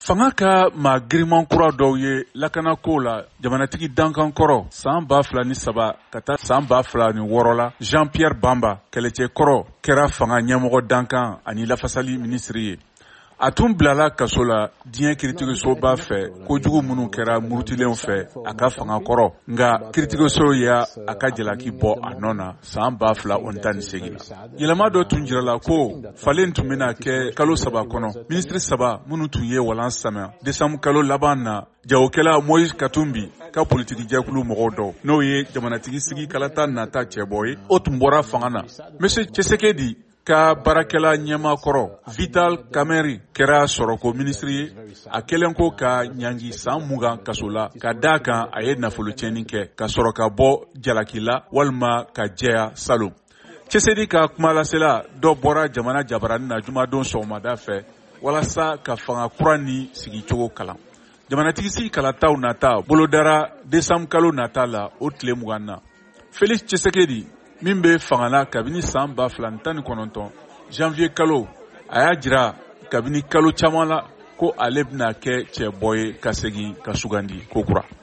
Fanga ka maa giriman kura dɔw ye lakana ko la jamanatigi dankan kɔrɔ san 2003 ka taa san 2006 la Jean-Pierre Bamba kɛlɛcɛ kɔrɔ kɛra fanga ɲɛmɔgɔ dankan ani lafasali minisiri ye. A tun bilala kaso la diɲɛ kiritigisoba fɛ kojugu minnu kɛra murutilenw fɛ a ka fanga kɔrɔ, nka kiritigiso y'a a ka jalaki bɔ a nɔ na san 2018 la. Yɛlɛma dɔ tun jirala ko falen tun bɛna kɛ kalo 3 kɔnɔ minisiri 3 minnu tun ye walan samɛ décembre kalo laban na jagokɛla Moïse Katumbi ka politiki jɛkulu mɔgɔw dɔw n'o ye jamanatigi sigi kalata nata cɛbɔ ye o tun bɔra fanga na. Monsieur Tshisekedi ka barakɛla ɲɛma kɔrɔ Vital Kamerhe kɛra sɔrɔko minisiri ye. A kɛlen ko ka ɲangi san 20 kaso la ka daa kan a ye nafolo tiɲɛni kɛ ka sɔrɔ ka bɔ jalaki la walima ka jɛya salon. Tshisekedi ka kumalasela dɔ bɔra jamana jabarani na jumadon sɔgɔmada fɛ walasa ka fanga kura ni sigicogo kalan. Jamanatigi sigi kalataw nata bolodara décembre kalo nata la o tile 20 na. Félix Tshisekedi min bɛ fanga la kabini san 2019 janvier kalo a y'a jira kabini kalo caman la ko ale bɛna kɛ cɛbɔ ye ka segin ka sugandi ko kura.